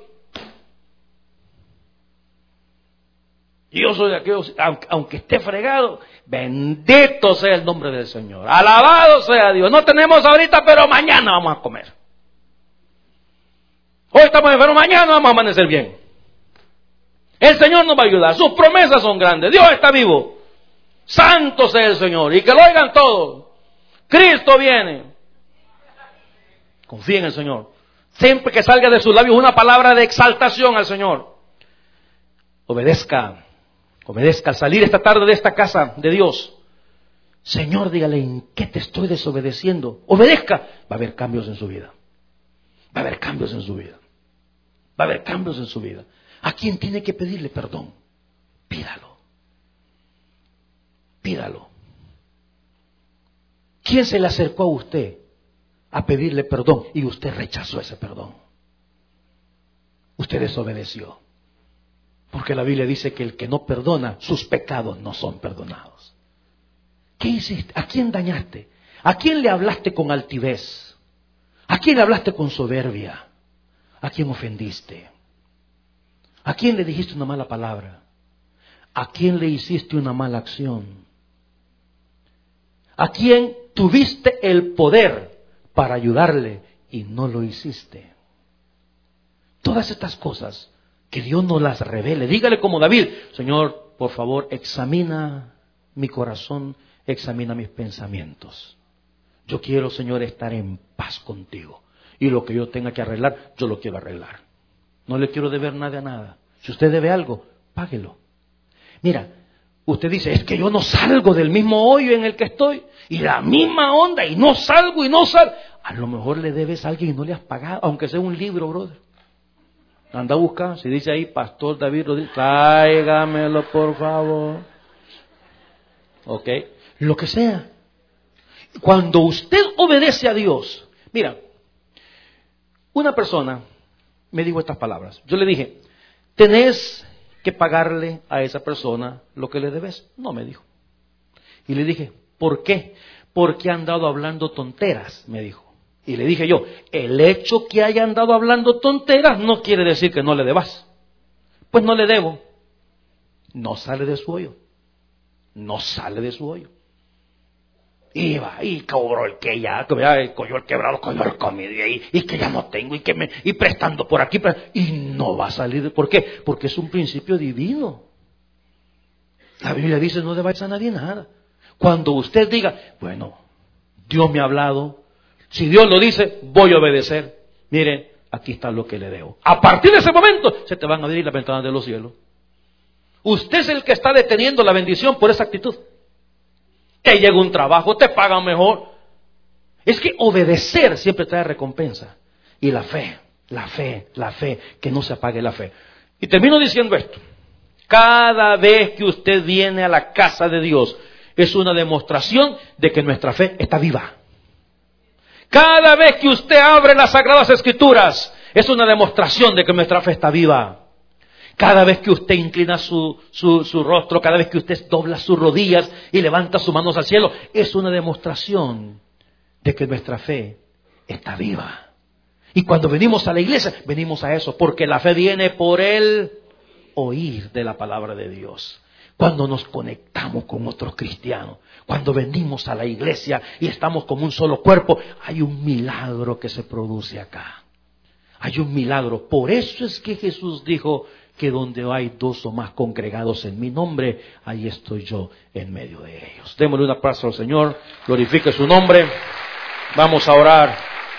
Y yo soy de aquellos, aunque esté fregado, bendito sea el nombre del Señor. Alabado sea Dios. No tenemos ahorita, pero mañana vamos a comer. Hoy estamos enfermos, mañana vamos a amanecer bien. El Señor nos va a ayudar. Sus promesas son grandes. Dios está vivo. Santo sea el Señor. Y que lo oigan todos. Cristo viene. Confíen en el Señor. Siempre que salga de sus labios una palabra de exaltación al Señor. Obedezca. Obedezca. Al salir esta tarde de esta casa de Dios. Señor, dígale, ¿en qué te estoy desobedeciendo? Obedezca. Va a haber cambios en su vida. Va a haber cambios en su vida. Va a haber cambios en su vida. ¿A quién tiene que pedirle perdón? Pídalo. Pídalo. ¿Quién se le acercó a usted a pedirle perdón y usted rechazó ese perdón? Usted desobedeció. Porque la Biblia dice que el que no perdona, sus pecados no son perdonados. ¿Qué hiciste? ¿A quién dañaste? ¿A quién le hablaste con altivez? ¿A quién le hablaste con soberbia? ¿A quién ofendiste? ¿A quién le dijiste una mala palabra? ¿A quién le hiciste una mala acción? ¿A quién tuviste el poder para ayudarle y no lo hiciste? Todas estas cosas, que Dios nos las revele. Dígale como David, Señor, por favor, examina mi corazón, examina mis pensamientos. Yo quiero, Señor, estar en paz contigo. Y lo que yo tenga que arreglar, yo lo quiero arreglar. No le quiero deber nada a nada. Si usted debe algo, páguelo. Mira, usted dice, es que yo no salgo del mismo hoyo en el que estoy. Y la misma onda, y no salgo y no salgo. A lo mejor le debes a alguien y no le has pagado, aunque sea un libro, brother. Anda a buscar, si dice ahí, Pastor David Rodríguez, tráigamelo por favor. Ok, lo que sea. Cuando usted obedece a Dios, mira, una persona me dijo estas palabras. Yo le dije, ¿tenés que pagarle a esa persona lo que le debes? No, me dijo. Y le dije, ¿por qué? Porque han andado hablando tonteras, me dijo. Y le dije yo, el hecho que haya andado hablando tonteras no quiere decir que no le debas. Pues no le debo. No sale de su hoyo. No sale de su hoyo. Iba y cobró el que ya, cogió el quebrado, cogió el comido y que ya no tengo y prestando por aquí. Y no va a salir. ¿Por qué? Porque es un principio divino. La Biblia dice, no debáis a nadie nada. Cuando usted diga, bueno, Dios me ha hablado. Si Dios lo dice, voy a obedecer. Miren, aquí está lo que le debo. A partir de ese momento, se te van a abrir las ventanas de los cielos. Usted es el que está deteniendo la bendición por esa actitud. Te llega un trabajo, te pagan mejor. Es que obedecer siempre trae recompensa. Y la fe, que no se apague la fe. Y termino diciendo esto. Cada vez que usted viene a la casa de Dios, es una demostración de que nuestra fe está viva. Cada vez que usted abre las Sagradas Escrituras, es una demostración de que nuestra fe está viva. Cada vez que usted inclina su rostro, cada vez que usted dobla sus rodillas y levanta sus manos al cielo, es una demostración de que nuestra fe está viva. Y cuando venimos a la iglesia, venimos a eso, porque la fe viene por el oír de la palabra de Dios. Cuando nos conectamos con otros cristianos, cuando venimos a la iglesia y estamos como un solo cuerpo, hay un milagro que se produce acá. Hay un milagro. Por eso es que Jesús dijo que donde hay dos o más congregados en mi nombre, ahí estoy yo en medio de ellos. Démosle un aplauso al Señor, glorifique su nombre. Vamos a orar.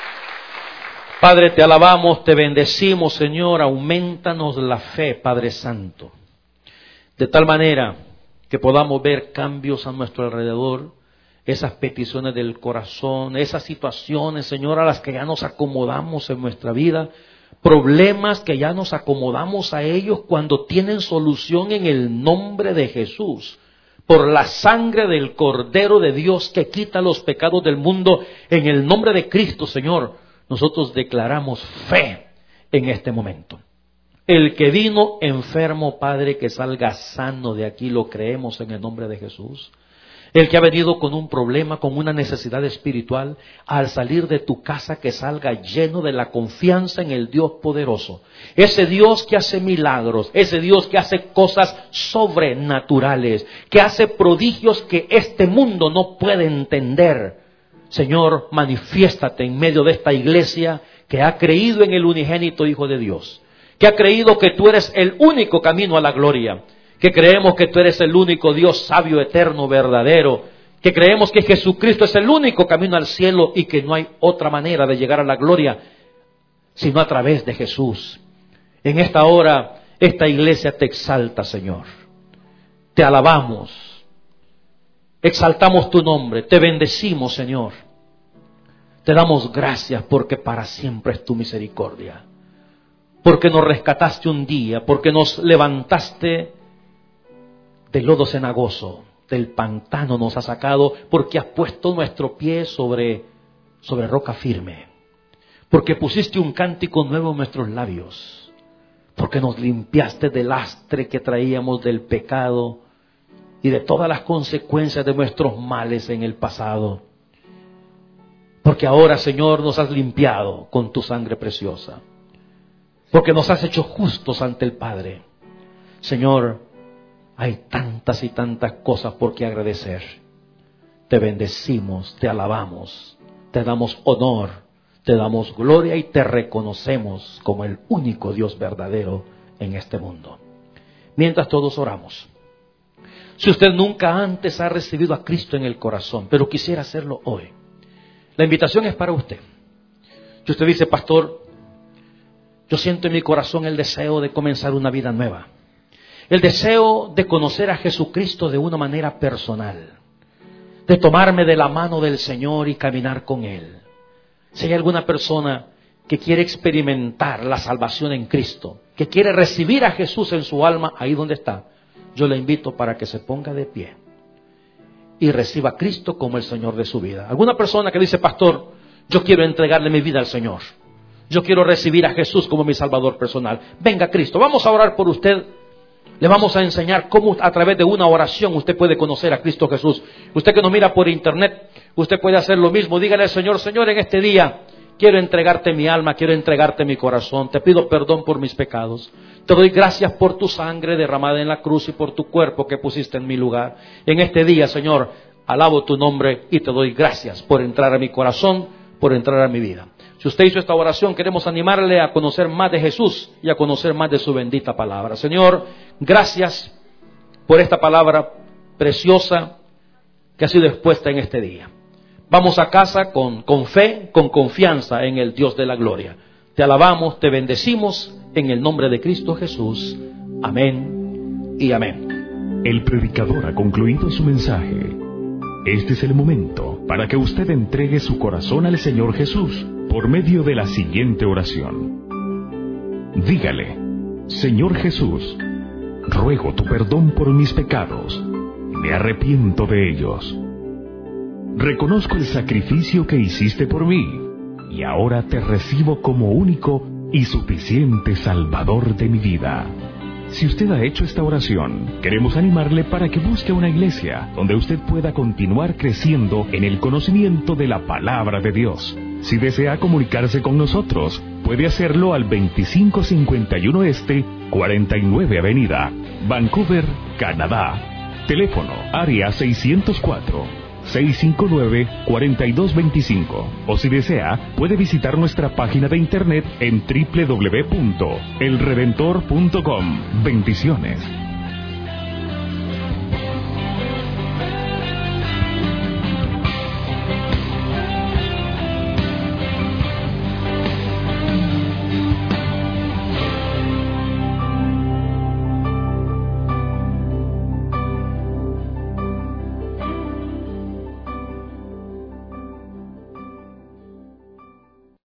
Padre, te alabamos, te bendecimos, Señor, aumentanos la fe, Padre Santo. De tal manera que podamos ver cambios a nuestro alrededor, esas peticiones del corazón, esas situaciones, Señor, a las que ya nos acomodamos en nuestra vida, problemas que ya nos acomodamos a ellos cuando tienen solución en el nombre de Jesús. Por la sangre del Cordero de Dios que quita los pecados del mundo, en el nombre de Cristo, Señor, nosotros declaramos fe en este momento. El que vino enfermo, Padre, que salga sano de aquí, lo creemos en el nombre de Jesús. El que ha venido con un problema, con una necesidad espiritual, al salir de tu casa que salga lleno de la confianza en el Dios poderoso. Ese Dios que hace milagros, ese Dios que hace cosas sobrenaturales, que hace prodigios que este mundo no puede entender. Señor, manifiéstate en medio de esta iglesia que ha creído en el unigénito Hijo de Dios, que ha creído que tú eres el único camino a la gloria, que creemos que tú eres el único Dios sabio, eterno, verdadero, que creemos que Jesucristo es el único camino al cielo y que no hay otra manera de llegar a la gloria sino a través de Jesús. En esta hora, esta iglesia te exalta, Señor. Te alabamos, exaltamos tu nombre, te bendecimos, Señor. Te damos gracias porque para siempre es tu misericordia, porque nos rescataste un día, porque nos levantaste del lodo cenagoso, del pantano nos has sacado, porque has puesto nuestro pie sobre roca firme, porque pusiste un cántico nuevo en nuestros labios, porque nos limpiaste del lastre que traíamos del pecado y de todas las consecuencias de nuestros males en el pasado, porque ahora, Señor, nos has limpiado con tu sangre preciosa, porque nos has hecho justos ante el Padre. Señor, hay tantas y tantas cosas por qué agradecer. Te bendecimos, te alabamos, te damos honor, te damos gloria y te reconocemos como el único Dios verdadero en este mundo. Mientras todos oramos, si usted nunca antes ha recibido a Cristo en el corazón, pero quisiera hacerlo hoy, la invitación es para usted. Si usted dice, pastor, yo siento en mi corazón el deseo de comenzar una vida nueva. El deseo de conocer a Jesucristo de una manera personal, de tomarme de la mano del Señor y caminar con Él. Si hay alguna persona que quiere experimentar la salvación en Cristo, que quiere recibir a Jesús en su alma, ahí donde está, yo le invito para que se ponga de pie y reciba a Cristo como el Señor de su vida. Alguna persona que dice, pastor, yo quiero entregarle mi vida al Señor. Yo quiero recibir a Jesús como mi Salvador personal. Venga Cristo, vamos a orar por usted. Le vamos a enseñar cómo a través de una oración usted puede conocer a Cristo Jesús. Usted que nos mira por internet, usted puede hacer lo mismo. Dígale al Señor, Señor, en este día quiero entregarte mi alma, quiero entregarte mi corazón. Te pido perdón por mis pecados. Te doy gracias por tu sangre derramada en la cruz y por tu cuerpo que pusiste en mi lugar. En este día, Señor, alabo tu nombre y te doy gracias por entrar a mi corazón, por entrar a mi vida. Si usted hizo esta oración, queremos animarle a conocer más de Jesús y a conocer más de su bendita palabra. Señor, gracias por esta palabra preciosa que ha sido expuesta en este día. Vamos a casa con fe, con confianza en el Dios de la gloria. Te alabamos, te bendecimos en el nombre de Cristo Jesús. Amén y amén. El predicador ha concluido su mensaje. Este es el momento para que usted entregue su corazón al Señor Jesús por medio de la siguiente oración. Dígale, Señor Jesús, ruego tu perdón por mis pecados, me arrepiento de ellos. Reconozco el sacrificio que hiciste por mí y ahora te recibo como único y suficiente Salvador de mi vida. Si usted ha hecho esta oración, queremos animarle para que busque una iglesia donde usted pueda continuar creciendo en el conocimiento de la palabra de Dios. Si desea comunicarse con nosotros, puede hacerlo al 2551 Este, 49 Avenida, Vancouver, Canadá. Teléfono, área 604-659-4225. O si desea, puede visitar nuestra página de internet en www.elredentor.com. Bendiciones.